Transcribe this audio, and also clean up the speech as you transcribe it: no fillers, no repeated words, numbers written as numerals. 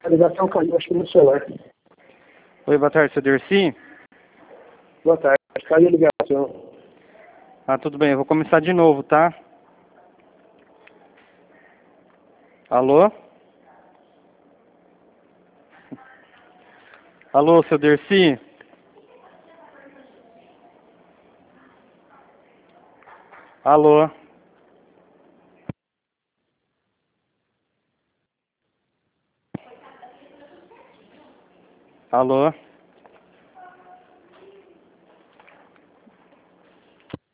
A ligação caiu, acho que no celular. Oi, boa tarde, seu Dercy? Boa tarde, caiu a ligação. Ah, tudo bem, eu vou começar de novo, tá? Alô? Alô, seu Dercy? Alô? Alô?